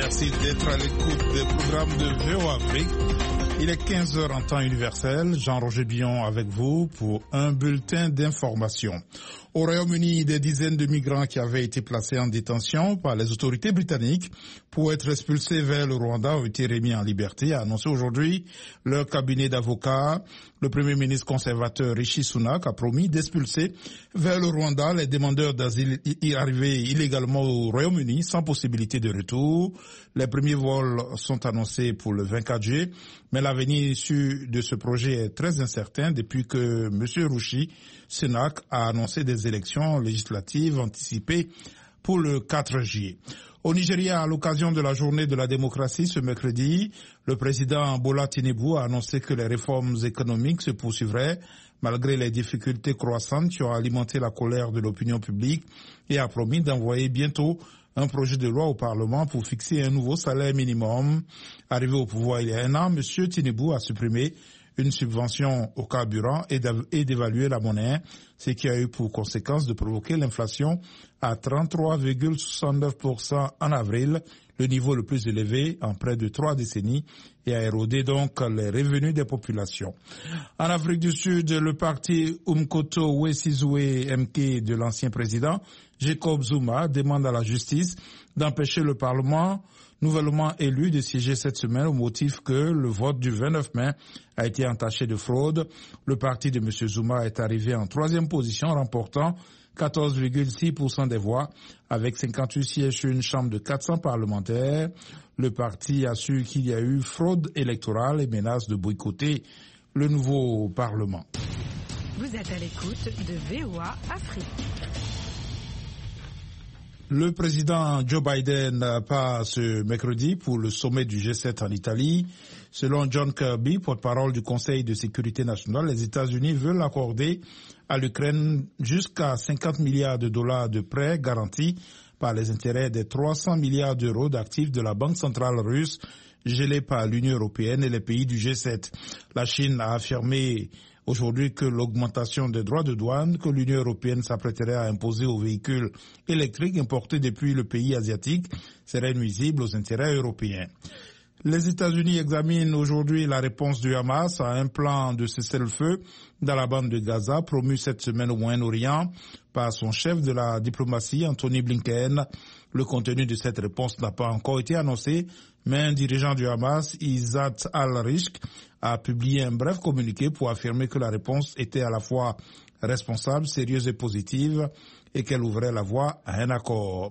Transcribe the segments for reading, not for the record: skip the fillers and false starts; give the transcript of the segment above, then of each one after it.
Merci d'être à l'écoute des programmes de VOA Afrique. Il est 15h en temps universel. Jean-Roger Billon avec vous pour un bulletin d'information. Au Royaume-Uni, des dizaines de migrants qui avaient été placés en détention par les autorités britanniques pour être expulsés vers le Rwanda ont été remis en liberté, a annoncé aujourd'hui leur cabinet d'avocats. Le Premier ministre conservateur Rishi Sunak a promis d'expulser vers le Rwanda les demandeurs d'asile arrivés illégalement au Royaume-Uni sans possibilité de retour. Les premiers vols sont annoncés pour le 24 juillet, mais l'avenir issu de ce projet est très incertain depuis que M. Rishi Sunak a annoncé des élections législatives anticipées pour le 4 juillet. Au Nigeria, à l'occasion de la journée de la démocratie ce mercredi, le président Bola Tinubu a annoncé que les réformes économiques se poursuivraient malgré les difficultés croissantes qui ont alimenté la colère de l'opinion publique et a promis d'envoyer bientôt un projet de loi au Parlement pour fixer un nouveau salaire minimum. Arrivé au pouvoir il y a un an, M. Tinubu a supprimé une subvention au carburant et d'évaluer la monnaie, ce qui a eu pour conséquence de provoquer l'inflation à 33,69% en avril, le niveau le plus élevé en près de 3 décennies, et a érodé donc les revenus des populations. En Afrique du Sud, le parti Umkhonto Wesizwe MK de l'ancien président Jacob Zuma demande à la justice d'empêcher le Parlement nouvellement élu de siéger cette semaine au motif que le vote du 29 mai a été entaché de fraude. Le parti de M. Zuma est arrivé en 3e position, remportant 14,6% des voix, avec 58 sièges sur une chambre de 400 parlementaires. Le parti assure qu'il y a eu fraude électorale et menace de boycotter le nouveau Parlement. Vous êtes à l'écoute de VOA Afrique. Le président Joe Biden part ce mercredi pour le sommet du G7 en Italie. Selon John Kirby, porte-parole du Conseil de sécurité nationale, les États-Unis veulent accorder à l'Ukraine jusqu'à 50 milliards de dollars de prêts garantis par les intérêts des 300 milliards d'euros d'actifs de la Banque centrale russe gelés par l'Union européenne et les pays du G7. La Chine a affirmé aujourd'hui que l'augmentation des droits de douane que l'Union européenne s'apprêterait à imposer aux véhicules électriques importés depuis le pays asiatique serait nuisible aux intérêts européens. Les États-Unis examinent aujourd'hui la réponse du Hamas à un plan de cessez-le-feu dans la bande de Gaza promu cette semaine au Moyen-Orient par son chef de la diplomatie, Anthony Blinken. Le contenu de cette réponse n'a pas encore été annoncé, mais un dirigeant du Hamas, Izzat al-Rishq, a publié un bref communiqué pour affirmer que la réponse était à la fois responsable, sérieuse et positive et qu'elle ouvrait la voie à un accord.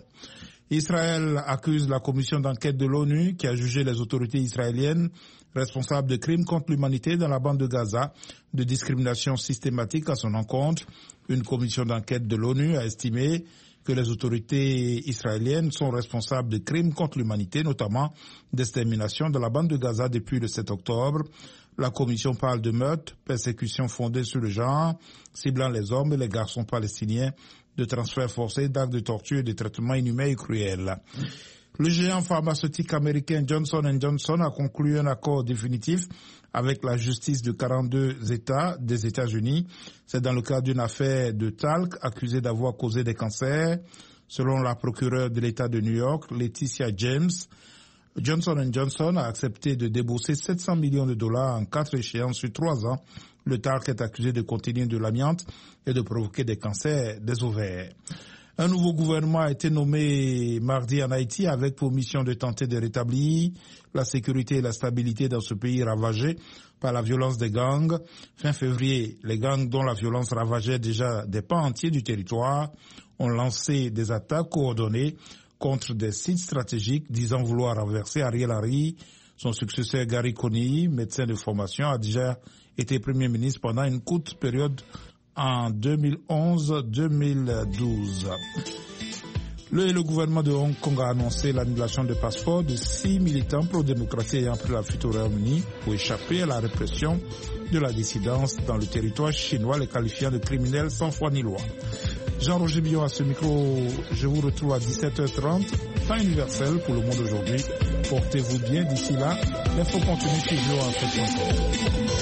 Israël accuse la commission d'enquête de l'ONU qui a jugé les autorités israéliennes responsables de crimes contre l'humanité dans la bande de Gaza de discrimination systématique à son encontre. Une commission d'enquête de l'ONU a estimé que les autorités israéliennes sont responsables de crimes contre l'humanité, notamment d'extermination dans la bande de Gaza depuis le 7 octobre. La commission parle de meurtres, persécutions fondées sur le genre, ciblant les hommes et les garçons palestiniens, de transferts forcés, d'actes de torture et de traitements inhumains et cruels. Le géant pharmaceutique américain Johnson & Johnson a conclu un accord définitif avec la justice de 42 États des États-Unis. C'est dans le cadre d'une affaire de talc accusée d'avoir causé des cancers. Selon la procureure de l'État de New York, Laetitia James, Johnson & Johnson a accepté de débourser 700 millions de dollars en 4 échéances sur 3 ans. Le talc est accusé de contenir de l'amiante et de provoquer des cancers des ovaires. Un nouveau gouvernement a été nommé mardi en Haïti avec pour mission de tenter de rétablir la sécurité et la stabilité dans ce pays ravagé par la violence des gangs. Fin février, les gangs dont la violence ravageait déjà des pans entiers du territoire ont lancé des attaques coordonnées contre des sites stratégiques disant vouloir renverser Ariel Henry. Son successeur Gary Coney, médecin de formation, a déjà été Premier ministre pendant une courte période en 2011-2012. Le gouvernement de Hong Kong a annoncé l'annulation de passeports de 6 militants pro-démocratie ayant pris la fuite au Royaume-Uni pour échapper à la répression de la dissidence dans le territoire chinois, les qualifiant de criminels sans foi ni loi. Jean-Roger Billon à ce micro, je vous retrouve à 17h30, temps universel pour le monde aujourd'hui. Portez-vous bien d'ici là, l'info continue toujours en fait.